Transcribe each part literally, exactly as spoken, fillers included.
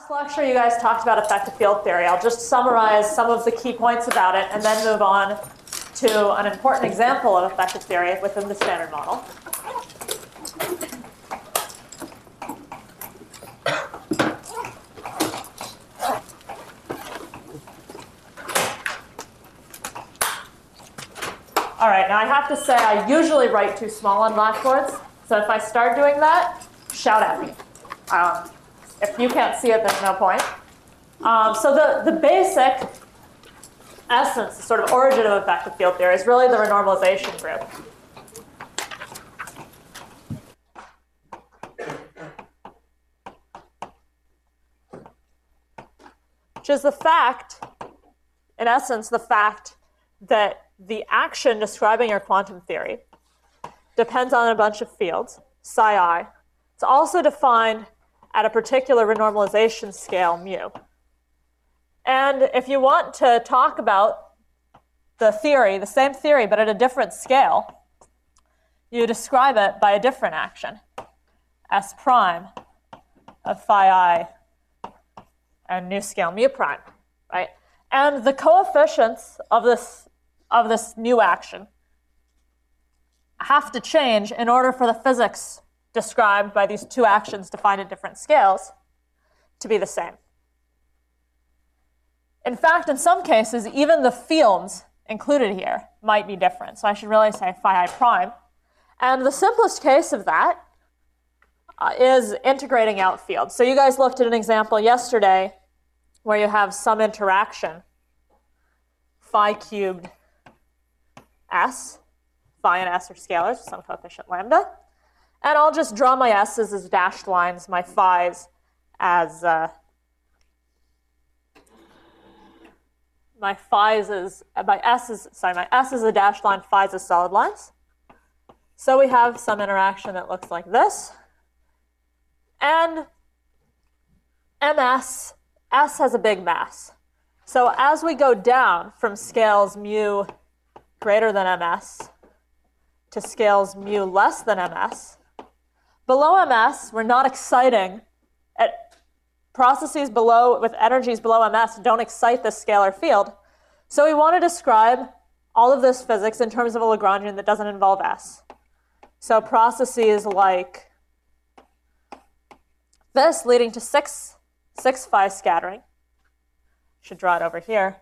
Last lecture, you guys talked about effective field theory. I'll just summarize some of the key points about it and then move on to an important example of effective theory within the Standard Model. All right, now I have to say I usually write too small on blackboards, so if I start doing that, shout at me. Um, if you can't see it, there's no point. Um, so the, the basic essence, the sort of origin of effective field theory is really the renormalization group. Which is the fact, in essence, the fact that the action describing your quantum theory depends on a bunch of fields, psi I. It's also defined at a particular renormalization scale, mu. And if you want to talk about the theory, the same theory, but at a different scale, you describe it by a different action, S prime of phi I and new scale mu prime, right? And the coefficients of this, of this new action have to change in order for the physics described by these two actions defined at different scales to be the same. In fact, in some cases, even the fields included here might be different. So I should really say phi I prime. And the simplest case of that uh, is integrating out fields. So you guys looked at an example yesterday where you have some interaction, phi cubed s, phi and s are scalars with some coefficient lambda. And I'll just draw my s's as dashed lines, my phi's as uh, my phi's as my s's sorry, my s is a dashed line, phi's as solid lines. So we have some interaction that looks like this. And ms, s has a big mass. So as we go down from scales mu greater than ms to scales mu less than ms, below ms, we're not exciting. At processes below with energies below ms don't excite this scalar field. So we want to describe all of this physics in terms of a Lagrangian that doesn't involve s. So processes like this leading to six, six phi scattering. Should draw it over here.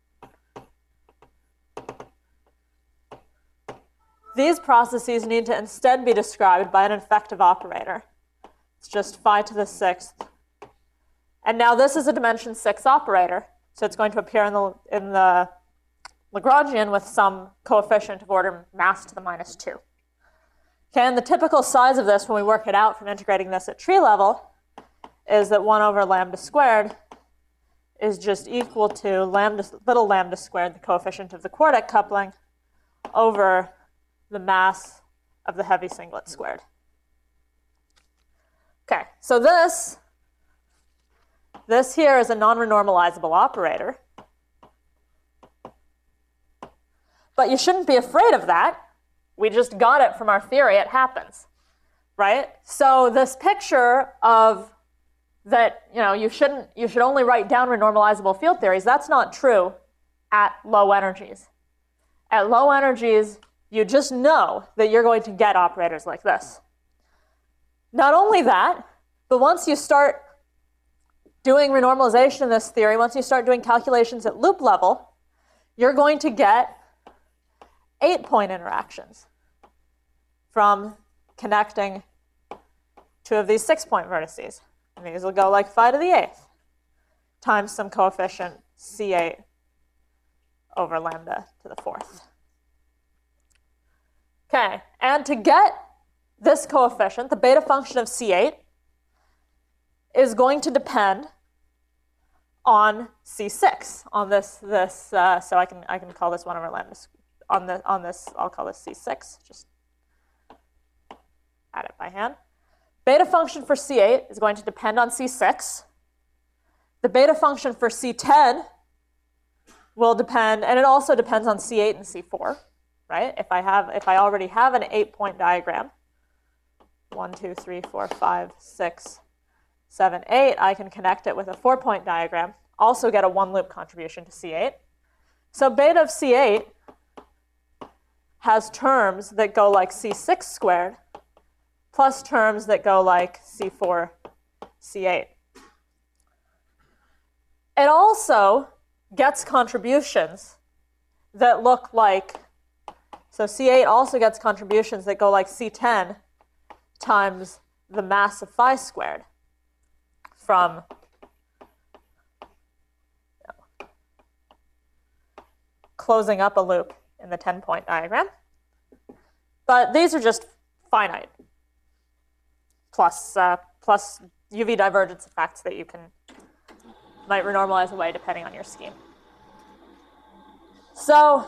These processes need to instead be described by an effective operator. It's just phi to the sixth. And now this is a dimension six operator, so it's going to appear in the, in the Lagrangian with some coefficient of order mass to the minus two. Okay, and the typical size of this when we work it out from integrating this at tree level is that one over lambda squared is just equal to lambda, little lambda squared, the coefficient of the quartic coupling, over the mass of the heavy singlet squared. Okay, so this, this here is a non-renormalizable operator. But you shouldn't be afraid of that. We just got it from our theory. It happens, right? So this picture of that, you know, you shouldn't, you should only write down renormalizable field theories, that's not true at low energies. At low energies, you just know that you're going to get operators like this. Not only that, but once you start doing renormalization in this theory, once you start doing calculations at loop level, you're going to get eight-point interactions from connecting two of these six-point vertices. And these will go like phi to the eighth times some coefficient C eight over lambda to the fourth. Okay, and to get this coefficient, the beta function of C eight is going to depend on C six, on this, this uh, so I can, I can call this one over lambda, on, the, on this, I'll call this C six, just add it by hand. Beta function for C eight is going to depend on C six. The beta function for C ten will depend, and it also depends on C eight and C four, right? If I have, if I already have an eight-point diagram, one, two, three, four, five, six, seven, eight, I can connect it with a four-point diagram, also get a one-loop contribution to C eight. So beta of C eight has terms that go like C six squared plus terms that go like C four, C eight. It also gets contributions that look like, so C eight also gets contributions that go like C ten times the mass of phi squared from you know, closing up a loop in the ten-point diagram. But these are just finite, plus, uh, plus U V divergence effects that you can might renormalize away depending on your scheme. So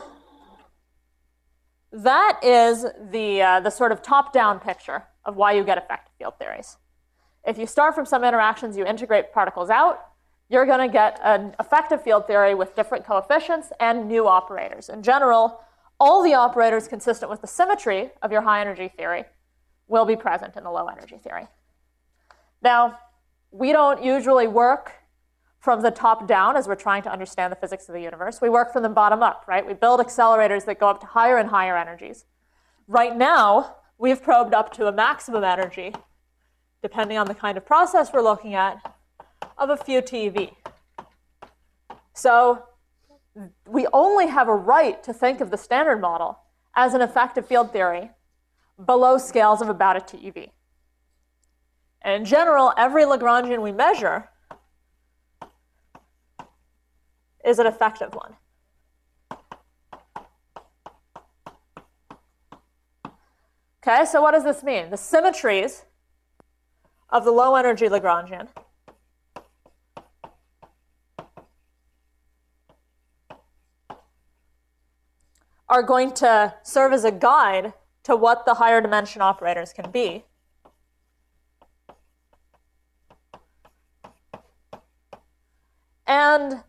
that is the, uh, the sort of top-down picture of why you get effective field theories. If you start from some interactions, you integrate particles out, you're going to get an effective field theory with different coefficients and new operators. In general, all the operators consistent with the symmetry of your high-energy theory will be present in the low-energy theory. Now, we don't usually work from the top down as we're trying to understand the physics of the universe. We work from the bottom up, right? We build accelerators that go up to higher and higher energies. Right now, we've probed up to a maximum energy, depending on the kind of process we're looking at, of a few T eV. So we only have a right to think of the Standard Model as an effective field theory below scales of about a T eV. And in general, every Lagrangian we measure is an effective one. Okay, so what does this mean? The symmetries of the low-energy Lagrangian are going to serve as a guide to what the higher dimension operators can be. And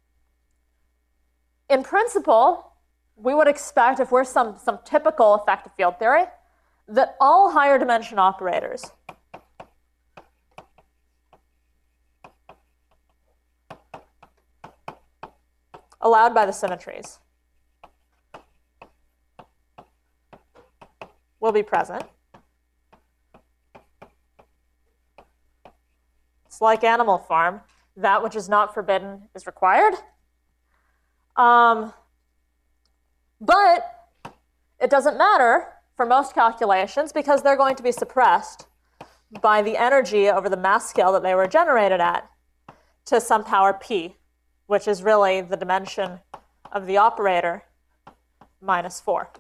in principle, we would expect, if we're some, some typical effective field theory, that all higher dimension operators allowed by the symmetries will be present. It's like Animal Farm. That which is not forbidden is required. Um, but it doesn't matter for most calculations because they're going to be suppressed by the energy over the mass scale that they were generated at to some power p, which is really the dimension of the operator minus four.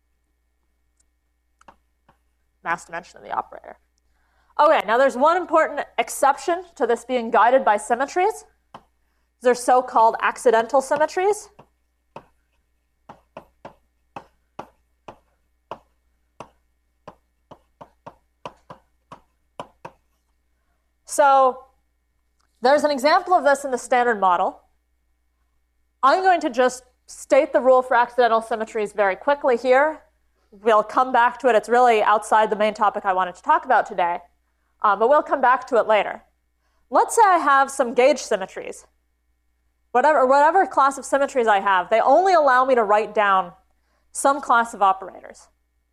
Mass dimension of the operator. Okay, now there's one important exception to this being guided by symmetries. They're so-called accidental symmetries. So there's an example of this in the Standard Model. I'm going to just state the rule for accidental symmetries very quickly here. We'll come back to it. It's really outside the main topic I wanted to talk about today, um, but we'll come back to it later. Let's say I have some gauge symmetries. Whatever, whatever class of symmetries I have, they only allow me to write down some class of operators.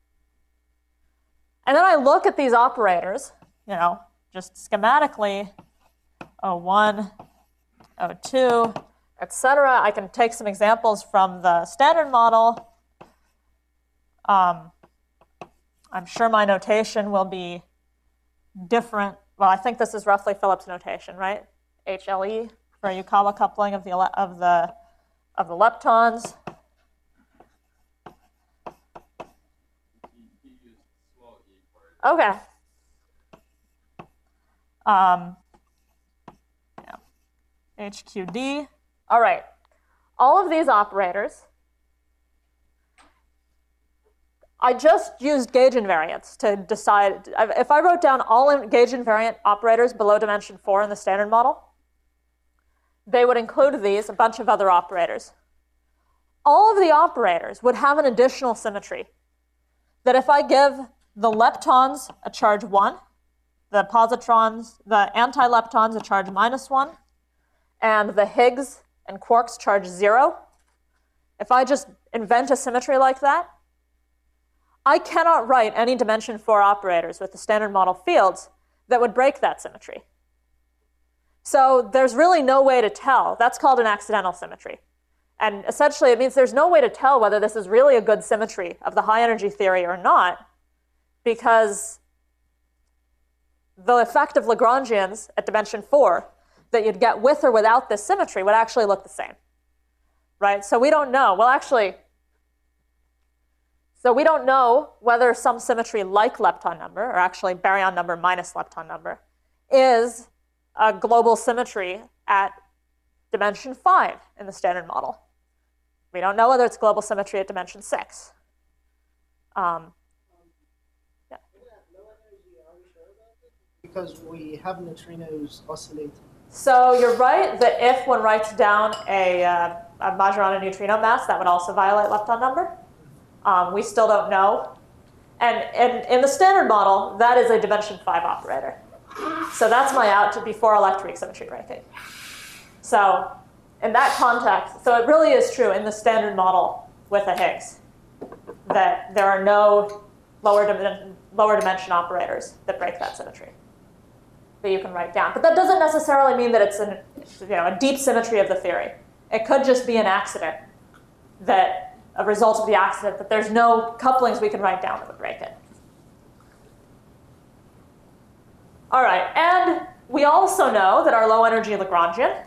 And then I look at these operators, you know, just schematically, O one, O two, et cetera. I can take some examples from the Standard Model. Um, I'm sure my notation will be different. Well, I think this is roughly Phillips notation, right? H L E for Yukawa coupling of the of the of the leptons. Okay. Um, yeah. H Q D. All right. All of these operators, I just used gauge invariants to decide. If I wrote down all gauge invariant operators below dimension four in the Standard Model, they would include these, a bunch of other operators. All of the operators would have an additional symmetry that if I give the leptons a charge one the positrons, the anti-leptons are charged minus one, and the Higgs and quarks charge zero. If I just invent a symmetry like that, I cannot write any dimension four operators with the standard model fields that would break that symmetry. So there's really no way to tell. That's called an accidental symmetry. And essentially, it means there's no way to tell whether this is really a good symmetry of the high energy theory or not, because the effective Lagrangians at dimension four that you'd get with or without this symmetry would actually look the same, right? So we don't know. Well, actually, so we don't know whether some symmetry like lepton number, or actually baryon number minus lepton number, is a global symmetry at dimension five in the standard model. We don't know whether it's global symmetry at dimension six. Um, yeah. Because we have neutrinos oscillating. So you're right that if one writes down a, uh, a Majorana neutrino mass, that would also violate lepton number. Um, we still don't know. And, and in the standard model, that is a dimension five operator. So that's my out to before electroweak symmetry breaking. So in that context, so it really is true in the standard model with a Higgs that there are no lower, dim lower dimension operators that break that symmetry that you can write down. But that doesn't necessarily mean that it's an, you know, a deep symmetry of the theory. It could just be an accident, that a result of the accident, that there's no couplings we can write down that would break it. All right, and we also know that our low energy Lagrangian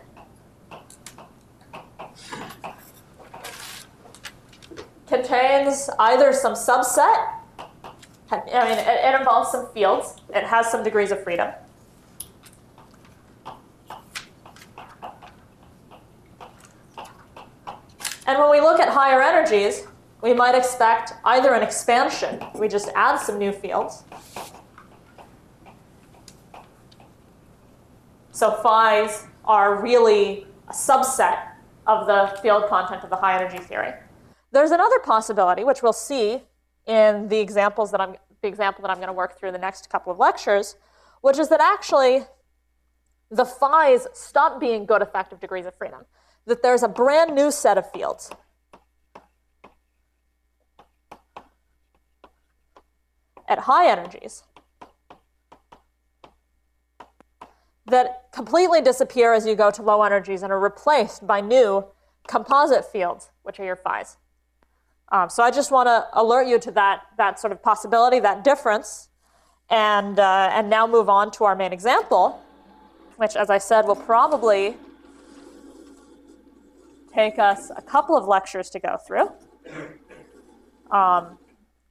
contains either some subset, I mean, it, it involves some fields, it has some degrees of freedom, and when we look at higher energies, we might expect either an expansion, we just add some new fields. So phi's are really a subset of the field content of the high energy theory. There's another possibility, which we'll see in the examples that I'm, the example that I'm going to work through the next couple of lectures, which is that actually the phi's stop being good effective degrees of freedom, that there's a brand new set of fields at high energies that completely disappear as you go to low energies and are replaced by new composite fields, which are your phi's. Um, so I just want to alert you to that, that sort of possibility, that difference, and, uh, and now move on to our main example, which, as I said, will probably take us a couple of lectures to go through. Um,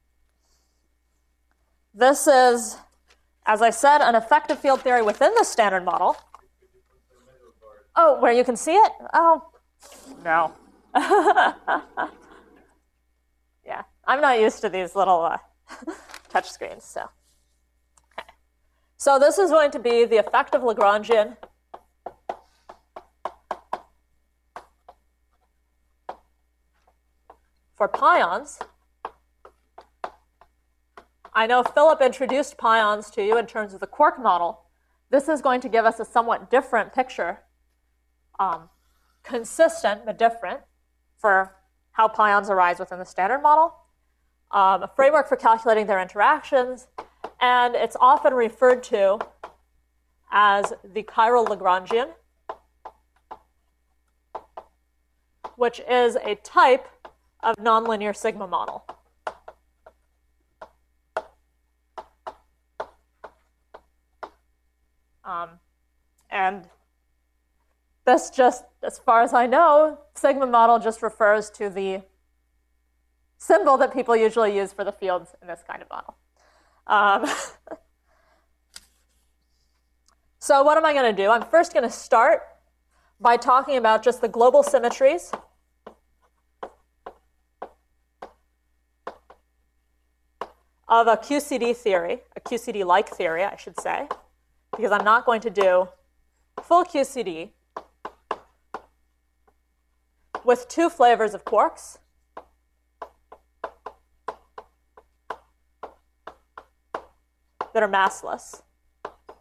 this is, as I said, an effective field theory within the standard model. Oh, where you can see it? Oh, no. Yeah, I'm not used to these little uh, touch screens, so. Okay. So this is going to be the effective Lagrangian for pions. I know Philip introduced pions to you in terms of the quark model. This is going to give us a somewhat different picture, um, consistent but different, for how pions arise within the standard model, um, a framework for calculating their interactions, and it's often referred to as the chiral Lagrangian, which is a type of nonlinear sigma model. Um, and this just, as far as I know, sigma model just refers to the symbol that people usually use for the fields in this kind of model. Um, so what am I going to do? I'm first going to start by talking about just the global symmetries of a Q C D theory, a Q C D-like theory, I should say, because I'm not going to do full Q C D with two flavors of quarks. That are massless.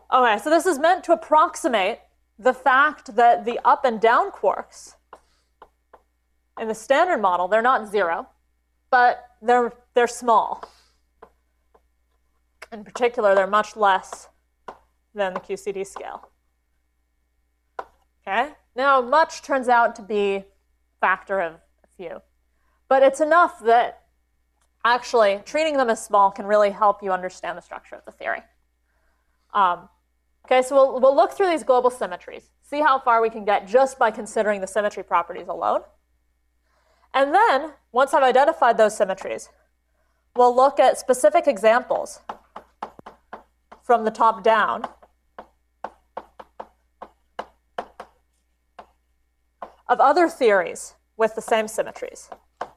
Okay, so this is meant to approximate the fact that the up and down quarks in the standard model, they're not zero, but they're, they're small. In particular, they're much less than the Q C D scale. Okay? Now, much turns out to be a factor of a few. But it's enough that actually treating them as small can really help you understand the structure of the theory. Um, okay, so we'll, we'll look through these global symmetries, see how far we can get just by considering the symmetry properties alone. And then, once I've identified those symmetries, we'll look at specific examples from the top down of other theories with the same symmetries.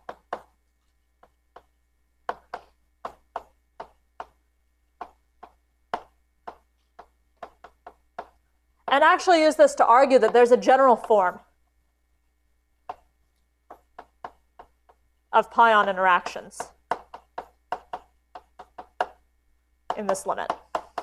And actually use this to argue that there's a general form of pion interactions in this limit.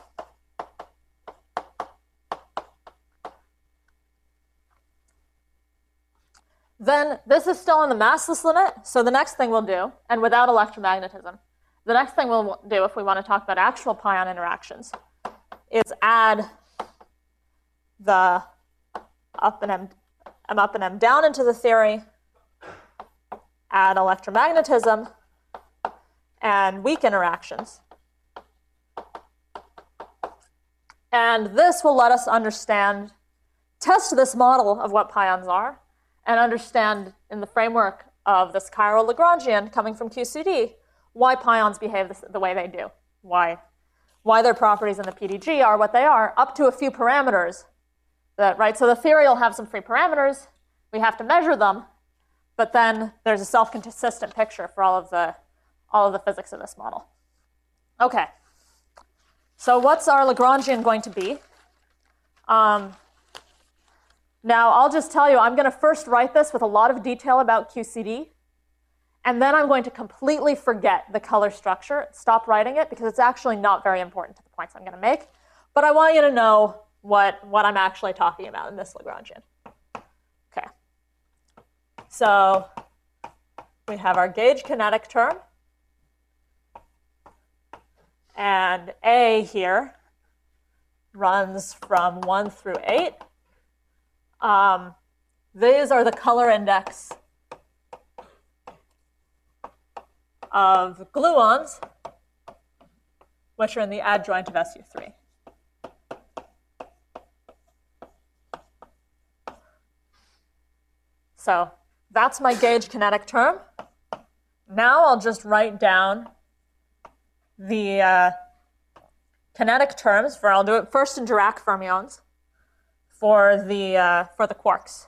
Then this is still in the massless limit, so the next thing we'll do, and without electromagnetism, the next thing we'll do if we want to talk about actual pion interactions is add the up and m, m up and m down into the theory, add electromagnetism, and weak interactions. And this will let us understand, test this model of what pions are, and understand in the framework of this chiral Lagrangian coming from Q C D why pions behave this, the way they do, why, why their properties in the P D G are what they are, up to a few parameters. That, right? So the theory will have some free parameters. We have to measure them, but then there's a self-consistent picture for all of the all of the physics of this model. Okay. So what's our Lagrangian going to be? Um, now I'll just tell you, I'm going to first write this with a lot of detail about Q C D, and then I'm going to completely forget the color structure, stop writing it, because it's actually not very important to the points I'm going to make. But I want you to know what, what I'm actually talking about in this Lagrangian. Okay. So we have our gauge kinetic term. And A here runs from one through eight. Um, these are the color index of gluons, which are in the adjoint of S U three. So that's my gauge kinetic term. Now I'll just write down the uh, kinetic terms for, I'll do it first in Dirac fermions for the, uh, for the quarks.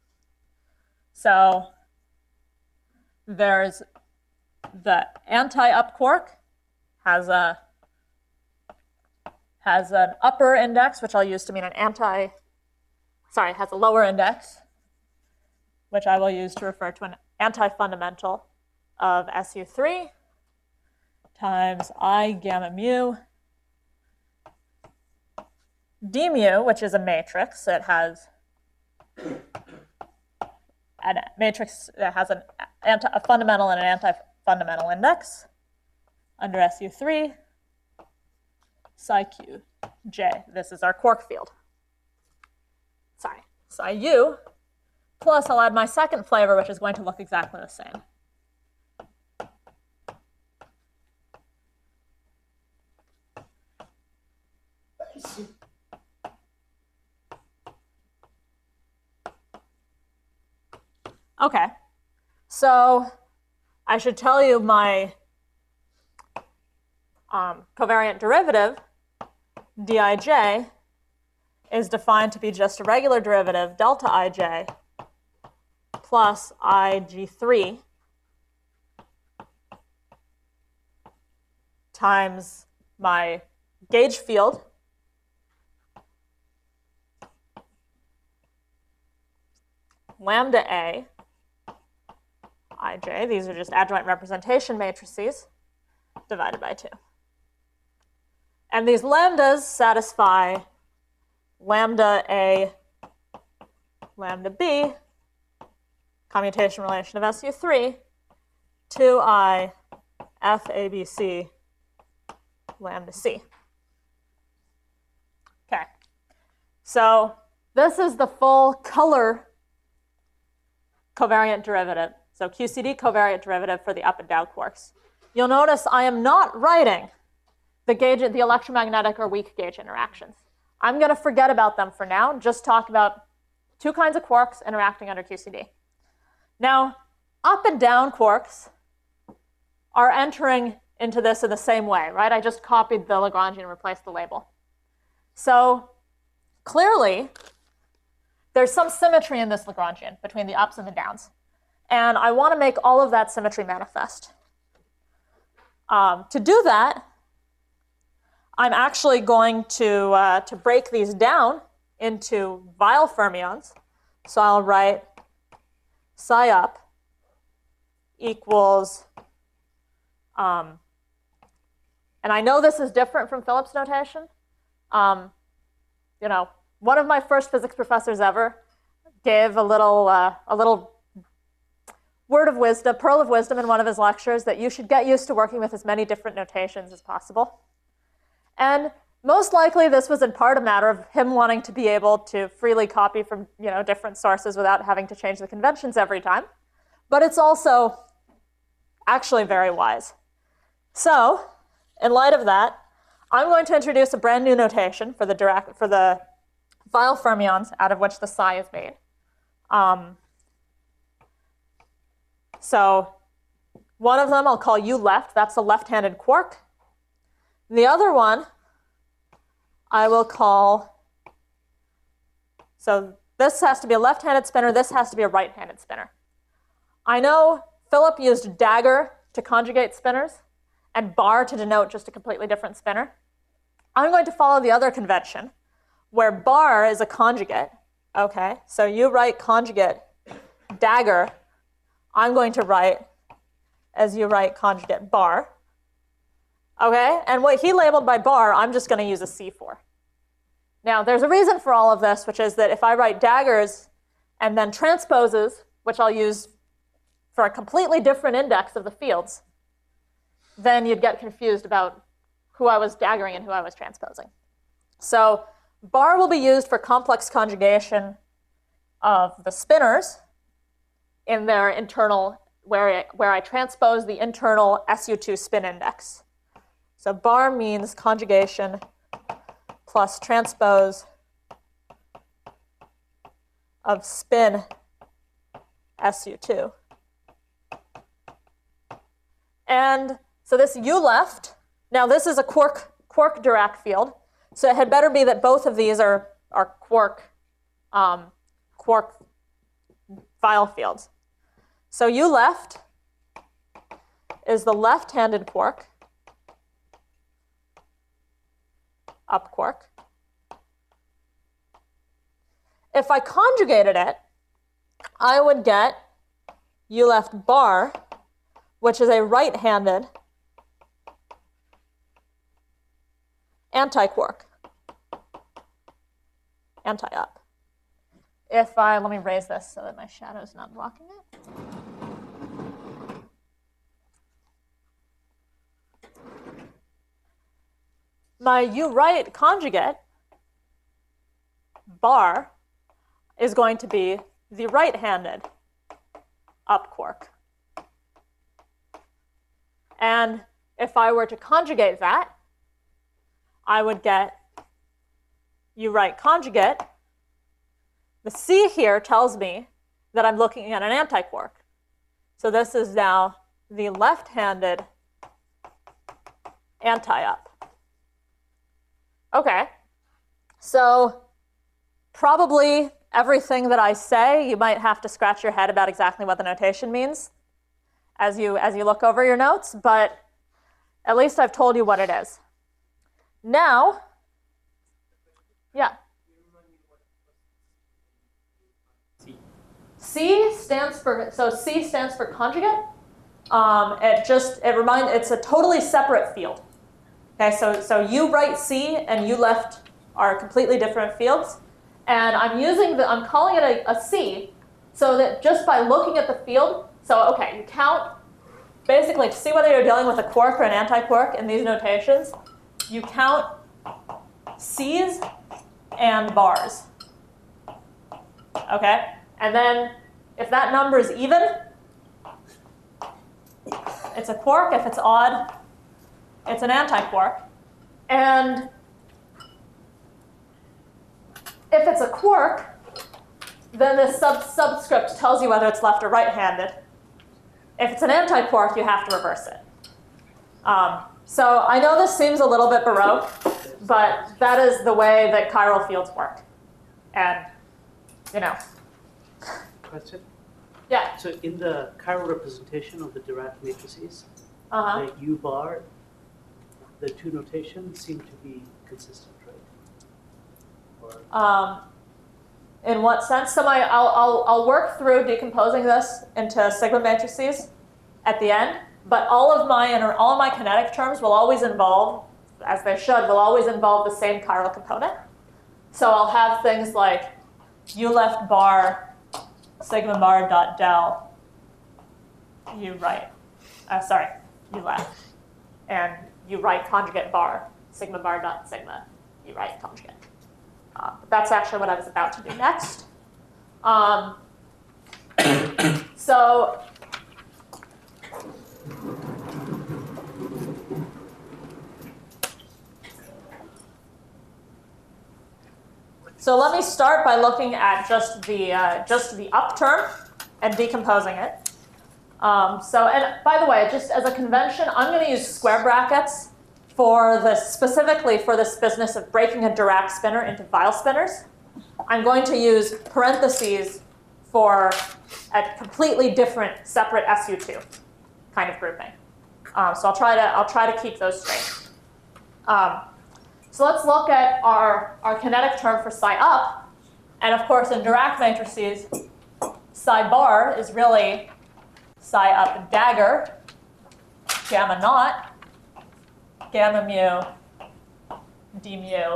So there's the anti-up quark has a has an upper index, which I'll use to mean an anti, sorry, has a lower index, which I will use to refer to an anti-fundamental of S U three times I gamma mu d mu, which is a matrix that has a matrix that has an anti, a fundamental and an anti-fundamental index under S U three psi q j. This is our quark field. Sorry, psi u. Plus, I'll add my second flavor, which is going to look exactly the same. Okay, so I should tell you my um, covariant derivative, dij, is defined to be just a regular derivative, delta ij, plus I G three times my gauge field lambda A Ij, these are just adjoint representation matrices, divided by two. And these lambdas satisfy lambda A, lambda B, commutation relation of S U three, two I F A B C lambda C. Okay, so this is the full color covariant derivative. So Q C D covariant derivative for the up and down quarks. You'll notice I am not writing the gauge, the electromagnetic or weak gauge interactions. I'm going to forget about them for now, just talk about two kinds of quarks interacting under Q C D. Now, up and down quarks are entering into this in the same way, right? I just copied the Lagrangian and replaced the label. So clearly, there's some symmetry in this Lagrangian between the ups and the downs. And I want to make all of that symmetry manifest. Um, to do that, I'm actually going to, uh, to break these down into Weyl fermions. So I'll write psi up equals, um, and I know this is different from Phillips notation. Um, you know, one of my first physics professors ever gave a little, uh, a little word of wisdom, pearl of wisdom in one of his lectures that you should get used to working with as many different notations as possible. And most likely this was in part a matter of him wanting to be able to freely copy from, you know, different sources without having to change the conventions every time. But it's also actually very wise. So, in light of that, I'm going to introduce a brand new notation for the Dirac, for the Weyl fermions out of which the psi is made. Um, so one of them I'll call U left. That's a left-handed quark. The other one I will call, so this has to be a left-handed spinner. This has to be a right-handed spinner. I know Philip used dagger to conjugate spinners and bar to denote just a completely different spinner. I'm going to follow the other convention where bar is a conjugate. Okay, so you write conjugate dagger. I'm going to write as you write conjugate bar. Okay, and what he labeled by bar, I'm just going to use a C for. Now, there's a reason for all of this, which is that if I write daggers and then transposes, which I'll use for a completely different index of the fields, then you'd get confused about who I was daggering and who I was transposing. So bar will be used for complex conjugation of the spinners in their internal, where I, where I transpose the internal S U two spin index. So bar means conjugation plus transpose of spin S U two. And so this U left, now this is a quark, quark Dirac field, so it had better be that both of these are, are quark, um, quark Weyl fields. So U left is the left-handed quark, up quark. If I conjugated it, I would get U left bar, which is a right-handed anti-quark, anti-up. If I, let me raise this so that my shadow's not blocking it. My U right conjugate, bar, is going to be the right-handed up quark. And if I were to conjugate that, I would get U right conjugate. The C here tells me that I'm looking at an antiquark. So this is now the left-handed anti-up. Okay, so probably everything that I say, you might have to scratch your head about exactly what the notation means as you, as you look over your notes, but at least I've told you what it is. Now, yeah. C stands for, so C stands for conjugate. Um, it just, it reminds, it's a totally separate field. Okay, so, so U right C and U left are completely different fields. And I'm using the, I'm calling it a, a C, so that just by looking at the field, so okay, you count, basically to see whether you're dealing with a quark or an anti-quark in these notations, you count C's and bars. Okay? And then if that number is even, it's a quark. If it's odd, it's an anti-quark. And if it's a quark, then this sub subscript tells you whether it's left or right-handed. If it's an anti-quark, you have to reverse it. Um, so I know this seems a little bit baroque, but that is the way that chiral fields work. And, you know. Question? Yeah. So in the chiral representation of the Dirac matrices, Uh-huh. the U bar, the two notations seem to be consistent, right? Or Um, in what sense? So my, I'll, I'll, I'll work through decomposing this into sigma matrices at the end, but all of my inter, all of my kinetic terms will always involve, as they should, will always involve the same chiral component. So I'll have things like U left bar sigma bar dot del U right, uh, sorry, U left, and U right conjugate bar sigma bar dot sigma U right conjugate. Uh, that's actually what I was about to do next. Um, so So let me start by looking at just the uh, just the up term and decomposing it. Um, so, and by the way, just as a convention, I'm going to use square brackets for this, specifically for this business of breaking a Dirac spinner into Weyl spinners. I'm going to use parentheses for a completely different, separate S U two kind of grouping. Um, so I'll try to I'll try to keep those straight. Um, So let's look at our, our kinetic term for psi up. And of course, in Dirac matrices, psi bar is really psi up dagger, gamma naught, gamma mu, d mu,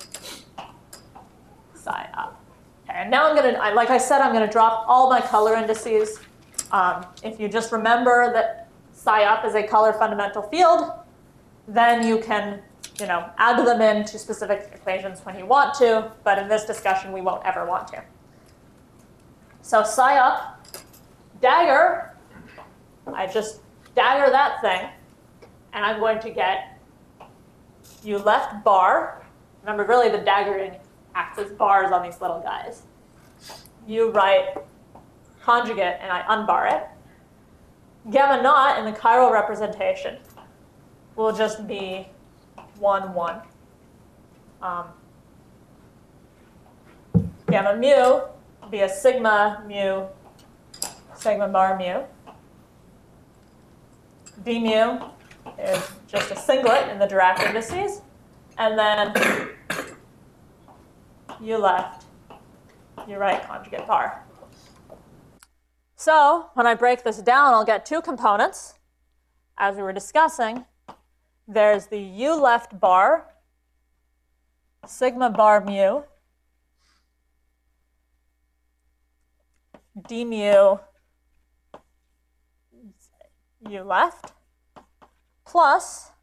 psi up. Okay, and now I'm going to, like I said, I'm going to drop all my color indices. Um, if you just remember that psi up is a color fundamental field, then you can you know, add them into specific equations when you want to, but in this discussion, we won't ever want to. So psi up, dagger, I just dagger that thing, and I'm going to get U left bar. Remember, really the daggering acts as bars on these little guys. U right conjugate, and I unbar it. Gamma naught in the chiral representation will just be one, one. Um, gamma mu will be a sigma mu, sigma bar mu. D mu is just a singlet in the Dirac indices. And then U left, U right conjugate bar. So when I break this down, I'll get two components, as we were discussing. There's the U left bar, sigma bar mu, d mu U left, plus,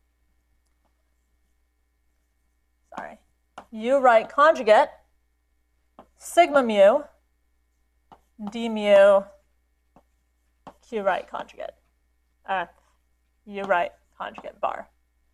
sorry, U right conjugate, sigma mu, d mu Q right conjugate, uh, U right conjugate bar.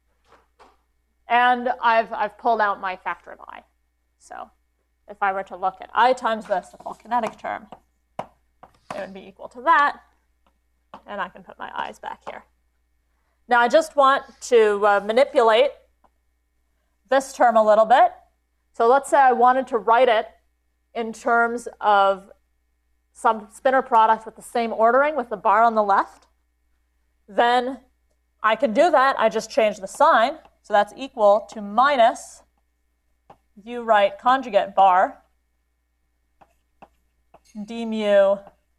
And I've, I've pulled out my factor of I. So if I were to look at I times this, the full kinetic term, it would be equal to that. And I can put my I's back here. Now I just want to uh, manipulate this term a little bit. So let's say I wanted to write it in terms of some spinor product with the same ordering with the bar on the left. Then I can do that. I just change the sign. So that's equal to minus U right conjugate bar d mu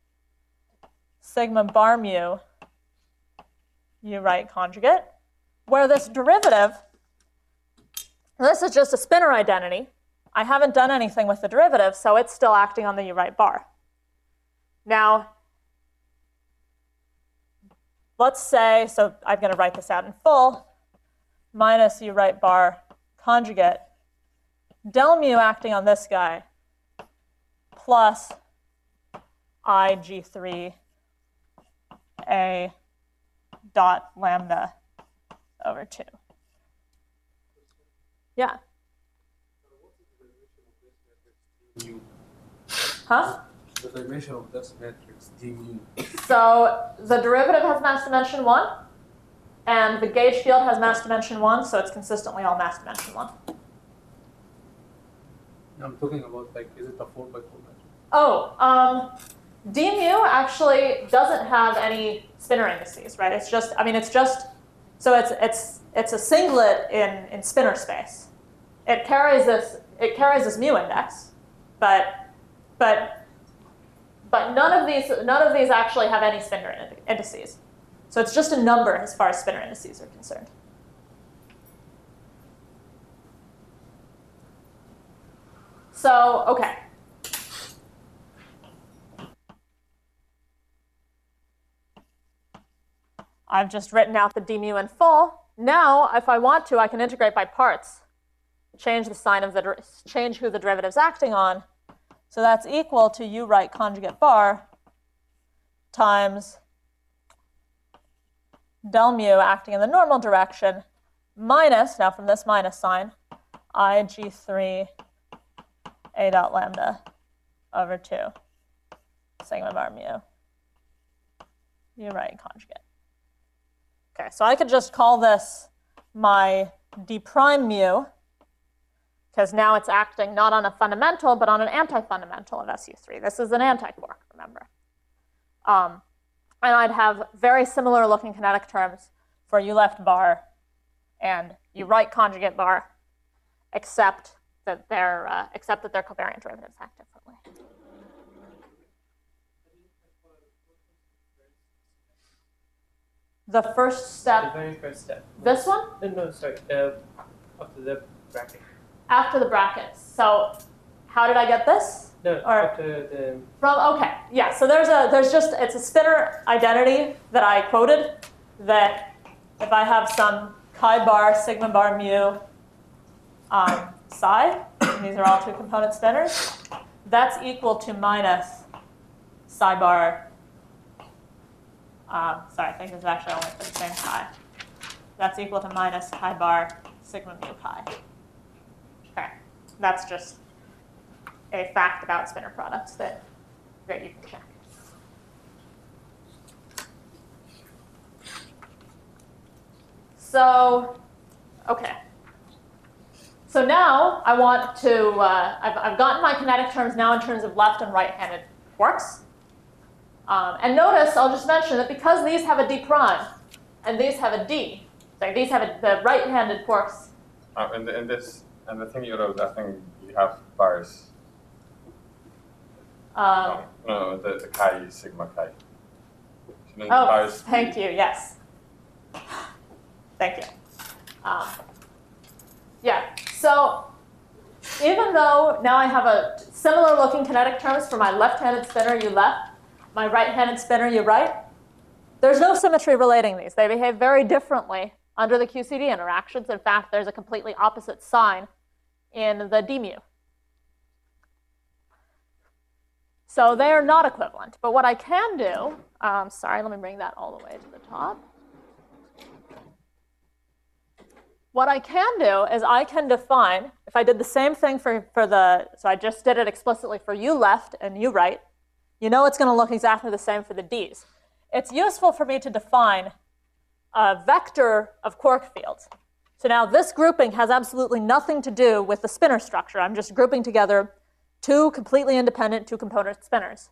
sigma bar mu U right conjugate, where this derivative This is just a spinor identity. I haven't done anything with the derivative, so it's still acting on the U right bar. Now, let's say, so I'm going to write this out in full, minus U right bar conjugate, del mu acting on this guy, plus I G three A dot lambda over two. Yeah. Huh? The dimension of this matrix d mu. So the derivative has mass dimension one, and the gauge field has mass dimension one, so it's consistently all mass dimension one. I'm talking about, like, is it a four by four matrix? Oh, um, d mu actually doesn't have any spinor indices, right? It's just, I mean, it's just, so it's it's it's a singlet in in spinor space. It carries this it carries this mu index, but but but none of these none of these actually have any spinor indices. So it's just a number as far as spinor indices are concerned. So, okay. I've just written out the d mu in full. Now, if I want to, I can integrate by parts. Change the sign of the, change who the derivative's acting on. So that's equal to u right conjugate bar times del mu acting in the normal direction minus, now from this minus sign, I G three A dot lambda over two sigma bar mu u right conjugate. Okay, so I could just call this my d prime mu, because now it's acting not on a fundamental, but on an anti-fundamental of S U three. This is an anti-quark, remember. Um, and I'd have very similar looking kinetic terms for u left bar and u right conjugate bar, except that they're uh, except that their covariant derivatives act differently. The first step. The very first step. This one? No, no, sorry. The after the bracket. After the brackets. So, how did I get this? No, Or after the. from okay, yeah. So there's a there's just it's a spinor identity that I quoted. That if I have some chi bar sigma bar mu um, psi, and these are all two component spinors, that's equal to minus psi bar. Um, sorry, I think this is actually only for the same chi. That's equal to minus chi bar sigma mu pi. Okay, that's just a fact about spinor products that, that you can check. So, okay. So now I want to, uh, I've, I've gotten my kinetic terms now in terms of left and right-handed quarks. Um, and notice, I'll just mention that because these have a d prime and these have a d, so these have a, the right-handed quarks. Uh, and, the, and this, and the thing you wrote, I think you have bars. Um, no, no, the, the chi is sigma chi. So oh, bars, thank you, yes. Thank you. Um, yeah, so even though now I have a similar looking kinetic terms for my left-handed spinor, u left, my right-handed spinor, u right, there's no symmetry relating these. They behave very differently under the Q C D interactions. In fact, there's a completely opposite sign in the d mu. So they are not equivalent. But what I can do, um, sorry, let me bring that all the way to the top. What I can do is I can define, if I did the same thing for, for the, so I just did it explicitly for u left and u right, you know it's going to look exactly the same for the d's. It's useful for me to define a vector of quark fields. So now this grouping has absolutely nothing to do with the spinor structure. I'm just grouping together two completely independent two-component spinors.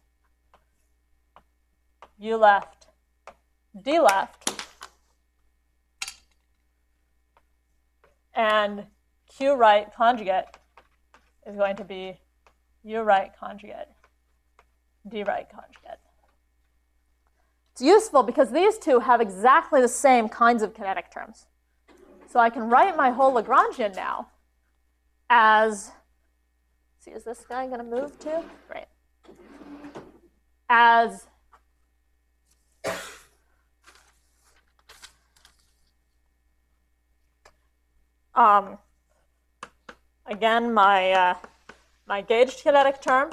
U left, d left, and q right conjugate is going to be u right conjugate, d right conjugate. It's useful because these two have exactly the same kinds of kinetic terms. So I can write my whole Lagrangian now as, see, is this guy going to move too? Great. As um, again, my, uh, my gauged kinetic term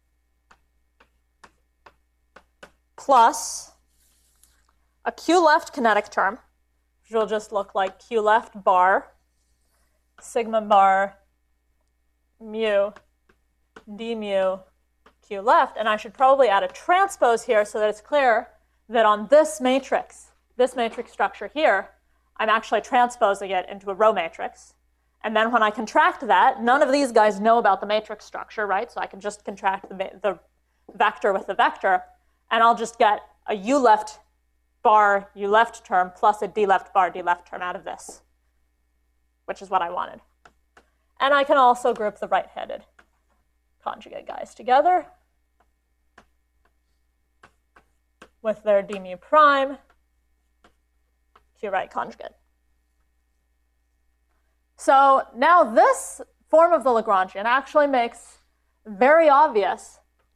plus a Q left kinetic term, which will just look like Q left bar, sigma bar, mu, d mu, Q left. And I should probably add a transpose here so that it's clear that on this matrix, this matrix structure here, I'm actually transposing it into a row matrix. And then when I contract that, none of these guys know about the matrix structure, right? So I can just contract the, the vector with the vector, and I'll just get a U left bar U left term plus a D left bar D left term out of this, which is what I wanted. And I can also group the right-handed conjugate guys together with their d mu prime Q right conjugate. So now this form of the Lagrangian actually makes very obvious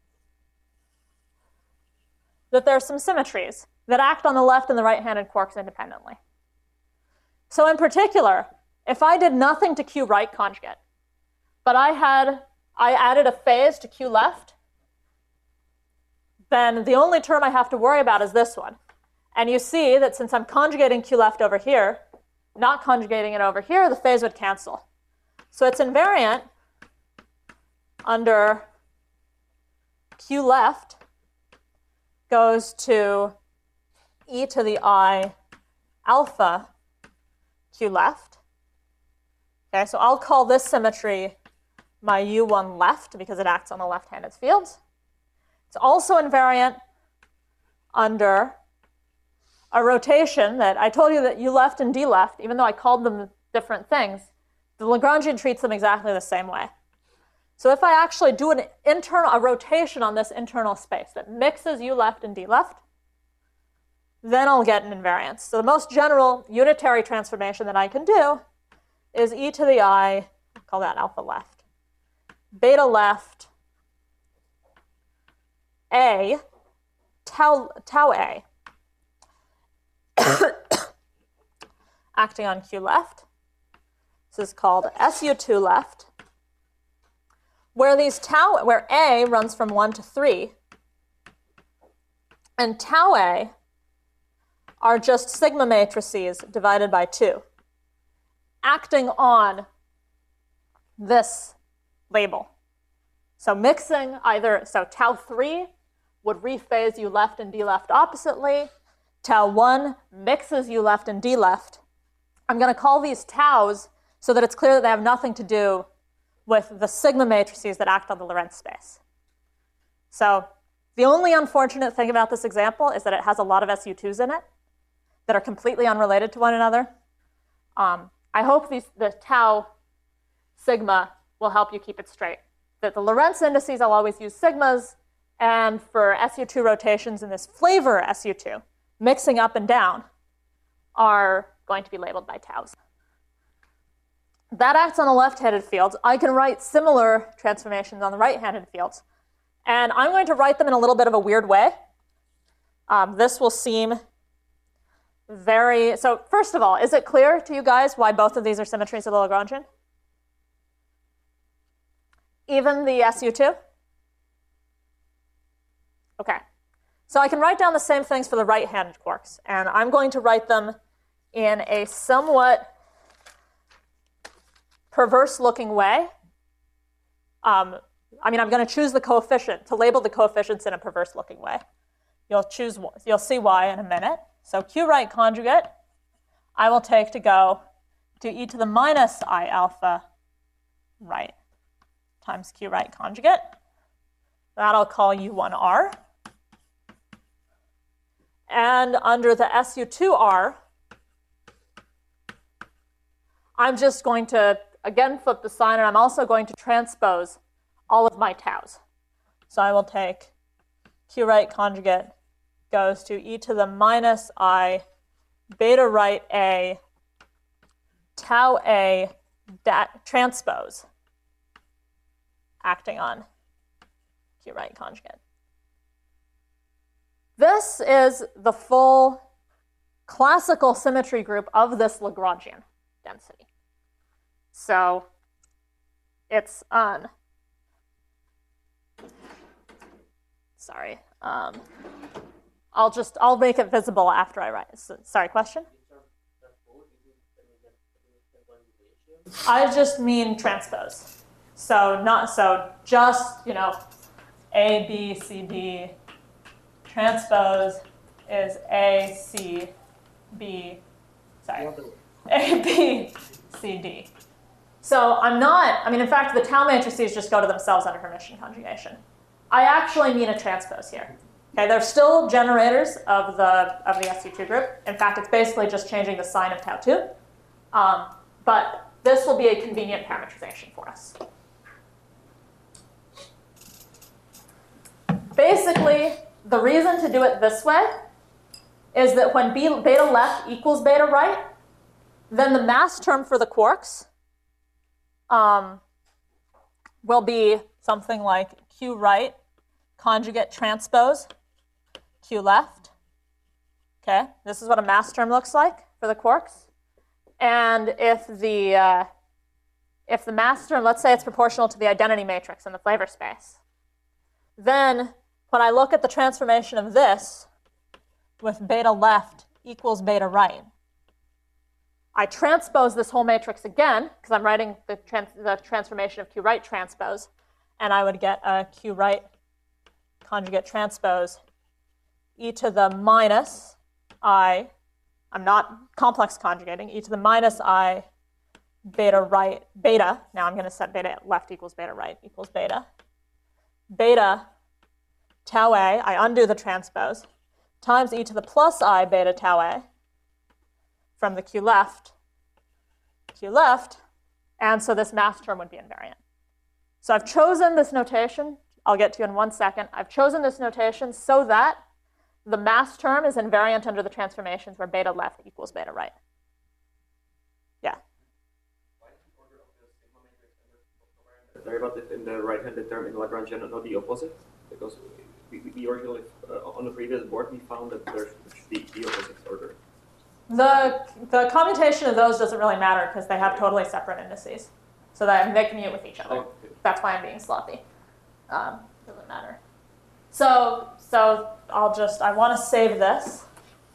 that there are some symmetries that act on the left and the right-handed quarks independently. So in particular, if I did nothing to Q right conjugate, but I had I added a phase to Q left, then the only term I have to worry about is this one. And you see that since I'm conjugating Q left over here, not conjugating it over here, the phase would cancel. So it's invariant under Q left goes to e to the I alpha Q left. Okay, so I'll call this symmetry my U one left because it acts on the left-handed fields. It's also invariant under a rotation that I told you that U left and D left, even though I called them different things, the Lagrangian treats them exactly the same way. So if I actually do an internal, a rotation on this internal space that mixes U left and D left, then I'll get an invariance. So the most general unitary transformation that I can do is e to the I, I'll call that alpha left, beta left, A, tau, tau A, acting on Q left. This is called S U two left, where these tau, where A runs from one to three, and tau A are just sigma matrices divided by two, acting on this label. So mixing either, so tau three would rephase U left and D left oppositely. Tau one mixes U left and D left. I'm going to call these taus so that it's clear that they have nothing to do with the sigma matrices that act on the Lorentz space. So the only unfortunate thing about this example is that it has a lot of S U twos in it that are completely unrelated to one another. Um, I hope these, the tau sigma will help you keep it straight. That the Lorentz indices, I'll always use sigmas, and for S U two rotations in this flavor S U two, mixing up and down, are going to be labeled by taus. That acts on the left-handed fields. I can write similar transformations on the right-handed fields. And I'm going to write them in a little bit of a weird way. Um, this will seem very, so first of all, is it clear to you guys why both of these are symmetries of the Lagrangian? Even the S U two? Okay. So I can write down the same things for the right-handed quarks, and I'm going to write them in a somewhat perverse-looking way. Um, I mean, I'm going to choose the coefficient, to label the coefficients in a perverse-looking way. You'll choose, you'll see why in a minute. So Q right conjugate, I will take to go to e to the minus I alpha right times Q right conjugate. That I'll call U one R. And under the S U two R, I'm just going to, again, flip the sign, and I'm also going to transpose all of my taus. So I will take Q right conjugate goes to e to the minus I beta right A tau A dat transpose acting on Q right conjugate. This is the full classical symmetry group of this Lagrangian density. So it's on, sorry, um, I'll just, I'll make it visible after I write. So, sorry, question? I just mean transpose. So not, so just, you know, A, B, C, D, transpose is A, C, B, sorry, A, B, C, D. So I'm not, I mean, in fact, the tau matrices just go to themselves under Hermitian conjugation. I actually mean a transpose here. Okay, they're still generators of the, of the S U two group. In fact, it's basically just changing the sign of tau two. Um, but this will be a convenient parametrization for us. Basically, the reason to do it this way is that when b, beta left equals beta right, then the mass term for the quarks um, will be something like Q right conjugate transpose Q left. Okay, this is what a mass term looks like for the quarks. And if the uh, if the mass term, let's say it's proportional to the identity matrix in the flavor space, then when I look at the transformation of this with beta left equals beta right, I transpose this whole matrix again, because I'm writing the, trans the transformation of Q right transpose, and I would get a Q right conjugate transpose e to the minus I, I'm not complex conjugating, e to the minus I beta right, beta, now I'm going to set beta left equals beta right equals beta, beta tau A, I undo the transpose, times e to the plus I beta tau A from the Q left, Q left, and so this mass term would be invariant. So I've chosen this notation, I'll get to in one second. I've chosen this notation so that the mass term is invariant under the transformations where beta left equals beta right. Yeah? Sorry about it, in the right-handed term in Lagrangian and not the opposite, because we, we originally, uh, on the previous board, we found that there should be the opposite order. The, the commutation of those doesn't really matter because they have totally separate indices. So that they commute with each other. Okay. That's why I'm being sloppy. Um, doesn't matter. So, so I'll just, I want to save this.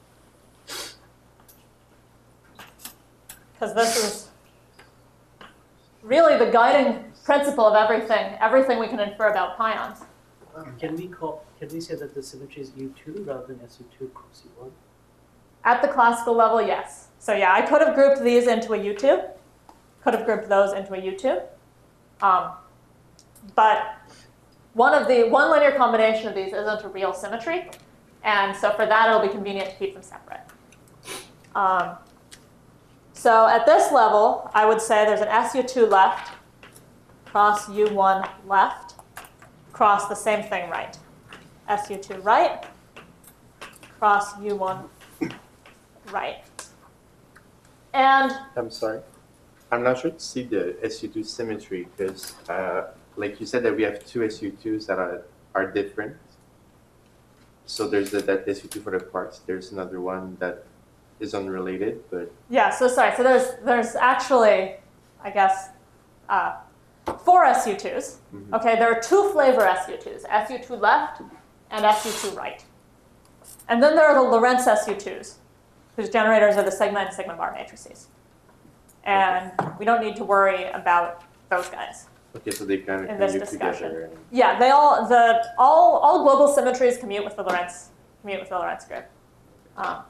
Because this is really the guiding principle of everything, everything we can infer about pions. Um, can we call? Can we say that the symmetry is U two rather than S U two cross U one? At the classical level, yes. So yeah, I could have grouped these into a U two. Could have grouped those into a U two. Um, but one of the one linear combination of these isn't a real symmetry, and so for that it'll be convenient to keep them separate. Um, so at this level, I would say there's an S U two left cross U one left cross the same thing right. S U two right cross U one right. And I'm sorry. I'm not sure to see the S U two symmetry because, uh, like you said, that we have two S U twos that are, are different. So there's the, that S U two for the quarks. There's another one that is unrelated, but yeah. So sorry. So there's there's actually, I guess, uh, four S U twos. Mm-hmm. Okay. There are two flavor S U twos: S U two left and S U two right. And then there are the Lorentz S U twos, whose generators are the sigma and sigma bar matrices. And we don't need to worry about those guys. Okay, so they kind of in this commute discussion. together. And... Yeah, they all the all all global symmetries commute with the Lorentz commute with the Lorentz group, um,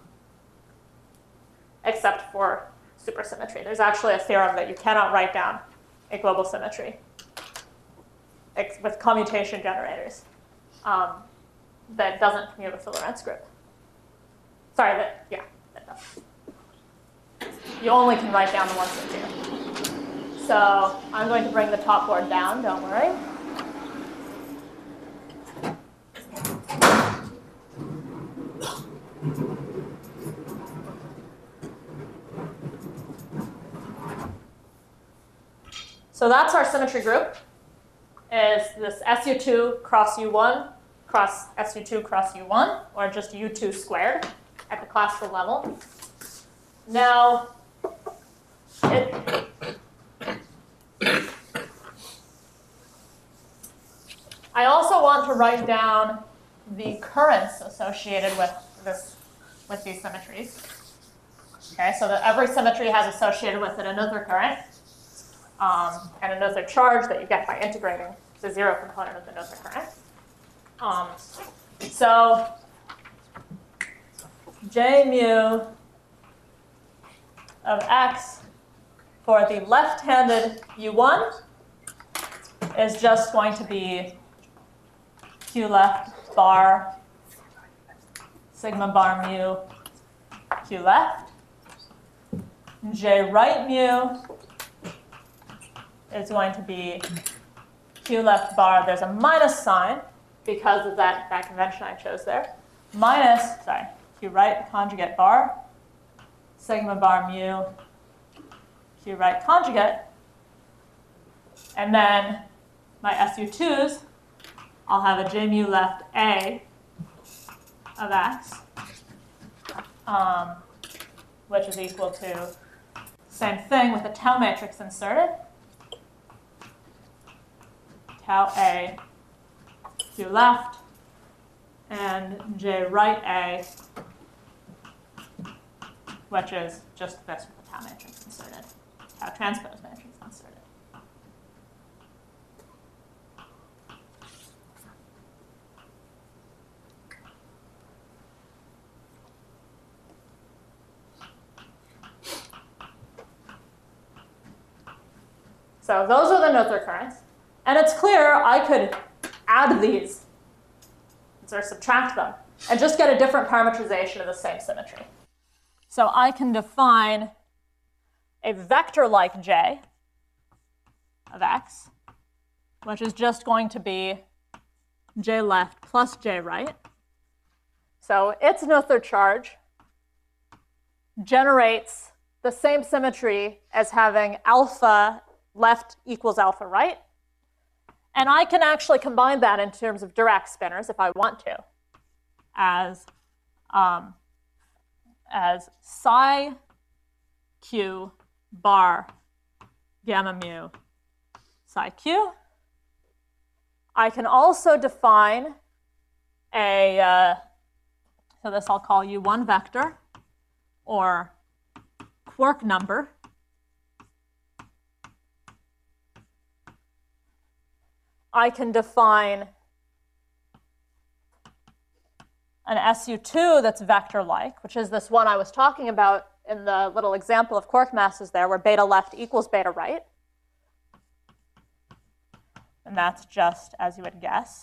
except for supersymmetry. There's actually a theorem that you cannot write down a global symmetry ex with commutation generators um, that doesn't commute with the Lorentz group. Sorry, that yeah, that does. You only can write down the ones that do. So I'm going to bring the top board down, don't worry. So that's our symmetry group. is this S U two cross U one cross S U two cross U one, or just U two squared at the classical level. Now, it, I also want to write down the currents associated with this, with these symmetries. Okay, so that every symmetry has associated with it another current um, and another charge that you get by integrating the zero component of the another current. Um, so J mu of x for the left-handed U one is just going to be Q left bar sigma bar mu Q left. J right mu is going to be Q left bar. There's a minus sign because of that, that convention I chose there. Minus, sorry, Q right conjugate bar, sigma bar mu, Q right conjugate. And then my S U twos, I'll have a J mu left A of x, um, which is equal to same thing with a tau matrix inserted. Tau A, Q left, and J right A, which is just this with a tau matrix inserted, tau transpose matrix inserted. So those are the Noether currents. And it's clear I could add these or subtract them and just get a different parametrization of the same symmetry. So I can define a vector like J of x, which is just going to be J left plus J right. So its Noether charge generates the same symmetry as having alpha left equals alpha right. And I can actually combine that in terms of Dirac spinors if I want to, as, um, as psi q bar gamma mu psi q. I can also define a, uh, so this I'll call U one vector, or quark number. I can define an S U two that's vector-like, which is this one I was talking about in the little example of quark masses there, where beta left equals beta right. And that's just as you would guess.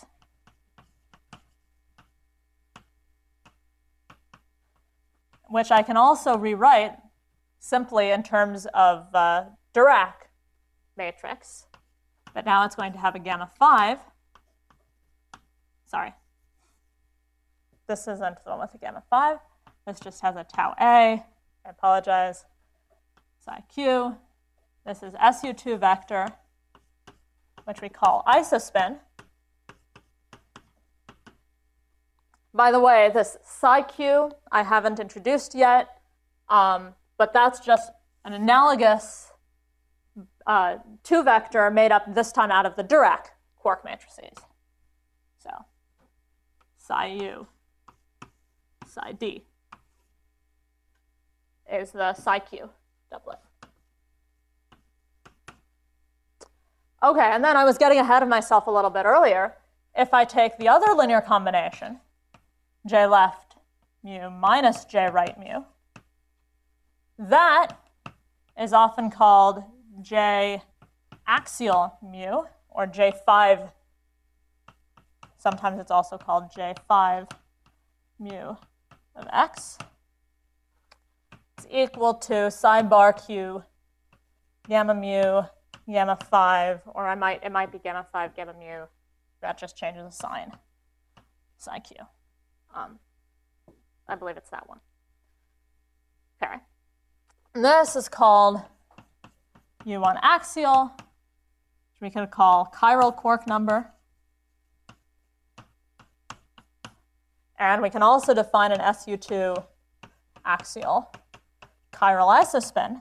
Which I can also rewrite simply in terms of uh, Dirac matrix. But now it's going to have a gamma five. Sorry. This isn't the one with a gamma five. This just has a tau A. I apologize. Psi q. This is S U two vector, which we call isospin. By the way, this psi q I haven't introduced yet, um, but that's just an analogous Uh, two vector made up this time out of the Dirac quark matrices. So psi u, psi d is the psi q doublet. Okay, and then I was getting ahead of myself a little bit earlier. If I take the other linear combination, j left mu minus j right mu, that is often called J axial mu, or J five. Sometimes it's also called J five mu of x. It's equal to psi bar q gamma mu gamma five, or I might it might be gamma five gamma mu. That just changes the sign. Psi q. Um, I believe it's that one. Okay. And this is called U one axial, which we could call chiral quark number. And we can also define an S U two axial chiral isospin,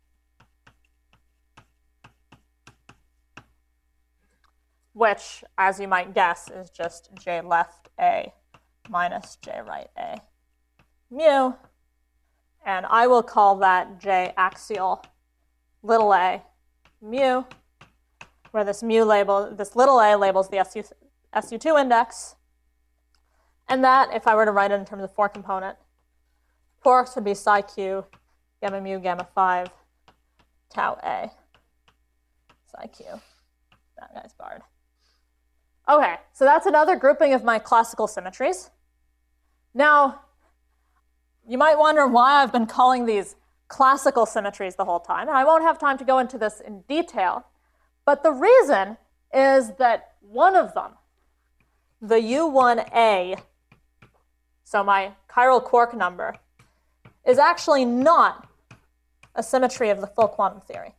which, as you might guess, is just J left A minus J right A mu. And I will call that J axial little a mu, where this mu label, this little a labels the S U two index. And that, if I were to write it in terms of four component, quarks would be psi q, gamma mu, gamma five, tau a, psi q. That guy's barred. Okay, so that's another grouping of my classical symmetries. Now, you might wonder why I've been calling these classical symmetries the whole time, and I won't have time to go into this in detail, but the reason is that one of them, the U one A, so my chiral quark number, is actually not a symmetry of the full quantum theory.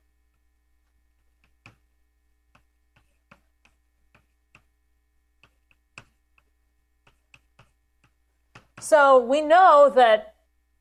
So we know that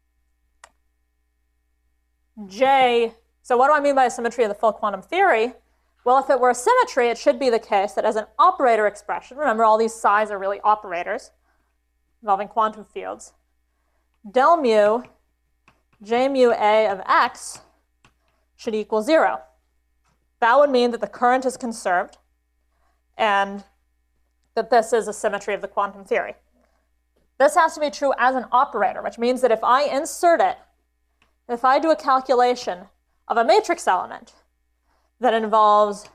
J, so what do I mean by a symmetry of the full quantum theory? Well, if it were a symmetry, it should be the case that as an operator expression, remember all these psi's are really operators involving quantum fields, del mu J mu A of x should equal zero. That would mean that the current is conserved and that this is a symmetry of the quantum theory. This has to be true as an operator, which means that if I insert it, if I do a calculation of a matrix element that involves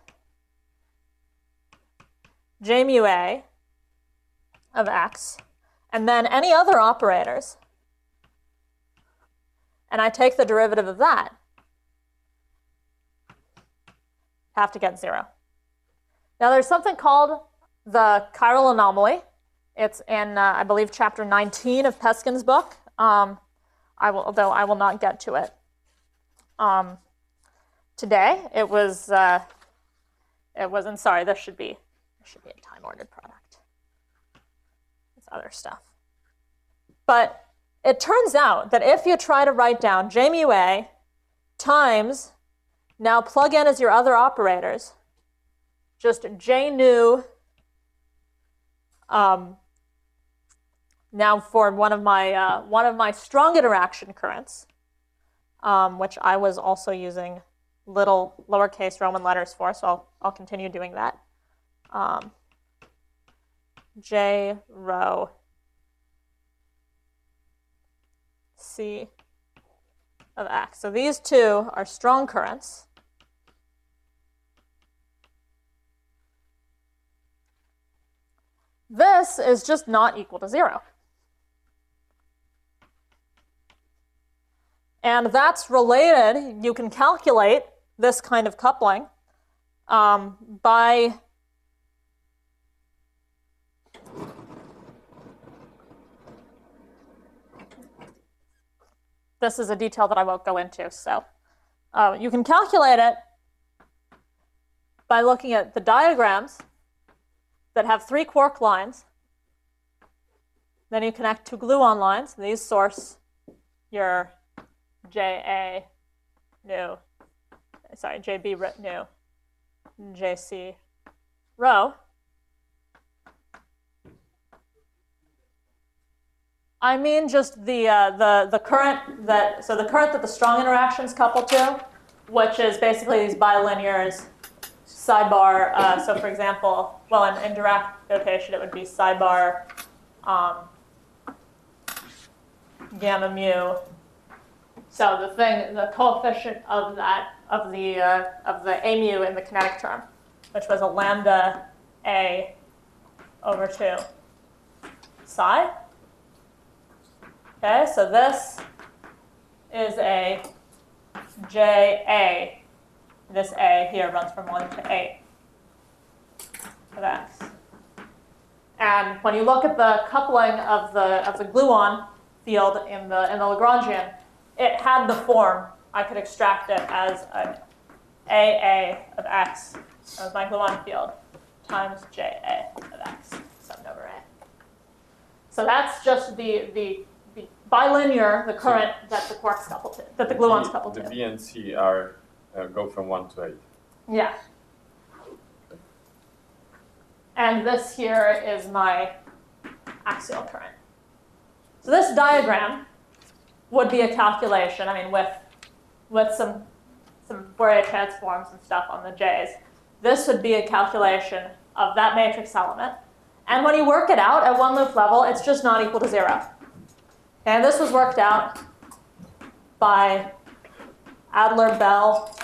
J mu A of x, and then any other operators, and I take the derivative of that, have to get zero. Now there's something called the chiral anomaly. It's in, uh, I believe, chapter nineteen of Peskin's book. Um, I will, although I will not get to it um, today. It was, uh, it wasn't. Sorry, this should be, this should be a time-ordered product. It's other stuff. But it turns out that if you try to write down J mu A times, now plug in as your other operators, just J nu. Um, now for one of my uh, one of my strong interaction currents, um, which I was also using little lowercase Roman letters for, so I'll, I'll continue doing that. Um, J rho C of x. So these two are strong currents. This is just not equal to zero. And that's related, you can calculate this kind of coupling um, by this is a detail that I won't go into. So uh, you can calculate it by looking at the diagrams that have three quark lines. Then you connect two gluon lines. These source your J A nu, sorry, J B nu, J C rho. I mean just the uh, the the current that so the current that the strong interactions couple to, which is basically these bilinears. Psi-bar, uh, so for example, well, in, in Dirac notation, it would be psi-bar um, gamma mu. So the thing, the coefficient of that, of the uh, of the a mu in the kinetic term, which was a lambda a over two psi. Okay, so this is a J A. This A here runs from one to eight of x. And when you look at the coupling of the of the gluon field in the in the Lagrangian, it had the form. I could extract it as an A A of x That was my gluon field times J A of X summed over A. So that's just the, the, the bilinear, the current that the quarks couple to, that the gluons B- couple the to. B and C are uh, go from one to eight. Yeah. And this here is my axial current. So this diagram would be a calculation, I mean, with, with some, some Fourier transforms and stuff on the J's. This would be a calculation of that matrix element. And when you work it out at one loop level, it's just not equal to zero. And this was worked out by Adler, Bell,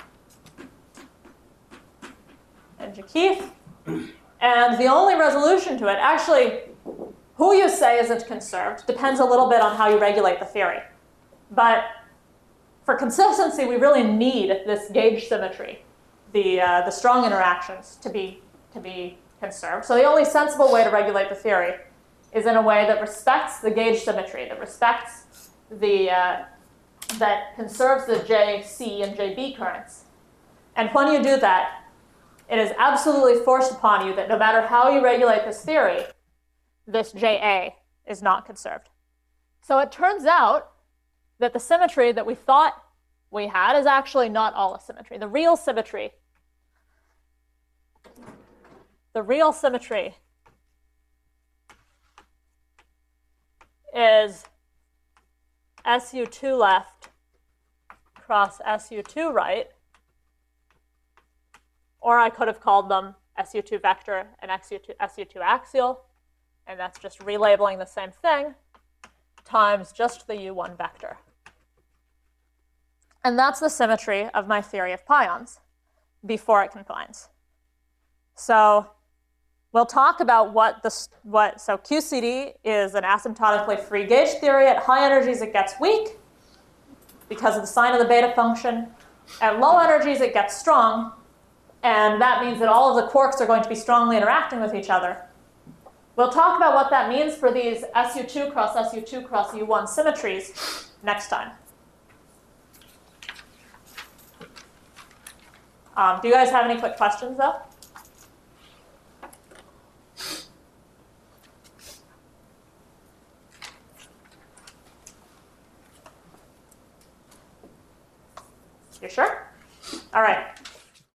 and Jakeith. And the only resolution to it, actually, who you say isn't conserved depends a little bit on how you regulate the theory. But for consistency, we really need this gauge symmetry, the, uh, the strong interactions, to be, to be conserved. So the only sensible way to regulate the theory is in a way that respects the gauge symmetry, that respects the, uh, that conserves the J C and J B currents. And when you do that, it is absolutely forced upon you that no matter how you regulate this theory, this J A is not conserved. So it turns out that the symmetry that we thought we had is actually not all a symmetry. The real symmetry, the real symmetry is S U two left cross S U two right, or I could have called them S U two vector and S U two, S U two axial, and that's just relabeling the same thing, times just the U one vector. And that's the symmetry of my theory of pions before it confines. So we'll talk about what the, what, so Q C D is an asymptotically free gauge theory. At high energies, it gets weak because of the sign of the beta function. At low energies, it gets strong. And that means that all of the quarks are going to be strongly interacting with each other. We'll talk about what that means for these S U two cross S U two cross U one symmetries next time. Um, do you guys have any quick questions, though? You sure? All right.